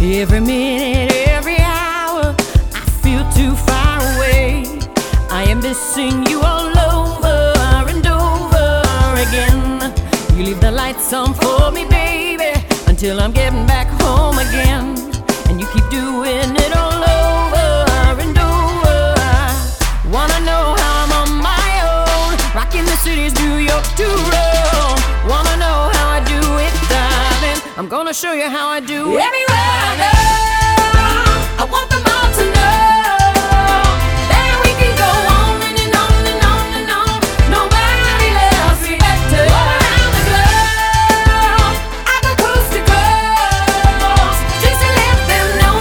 Every minute, every hour, I feel too far away. I am missing you all over and over again. You leave the lights on for me, baby, until I'm getting back home again. And you keep doing it all over and over. Wanna know how I'm on my own, rocking the city's New York to roll. Wanna know how I do it, darling? I'm gonna show you how I do it. Everywhere I go, I want them all to know that we can go on and on and on and on. Nobody loves me better. All around the globe, I go coast to coast, just to let them know,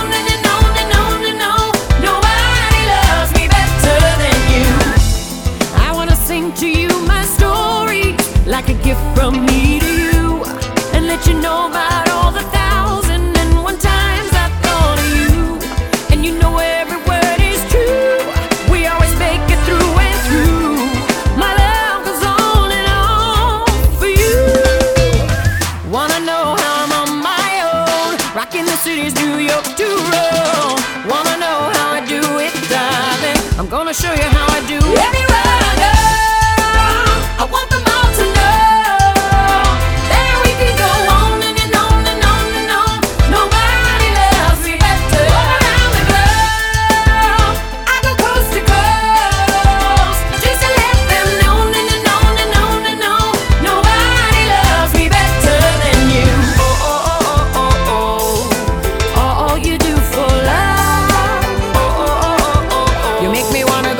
nobody loves me better than you. I wanna sing to you my story, like a gift from me to you, and let you know about all the 1,001 times I thought of you. And you know every word is true. We always make it through and through. My love goes on and on for you. Wanna know how I'm on my own, rocking the city's New York to roll. Wanna know how I do it, darling? I'm gonna show you how I do it. Everywhere I go, I want them all to know that we can go on and on and on and on. Nobody loves me better. All around the globe, I go coast to coast, just to let them know, nobody loves me better than you. Oh, oh, oh, oh, oh, oh. All you do for love. Oh, oh, oh, oh, oh, oh. You make me wanna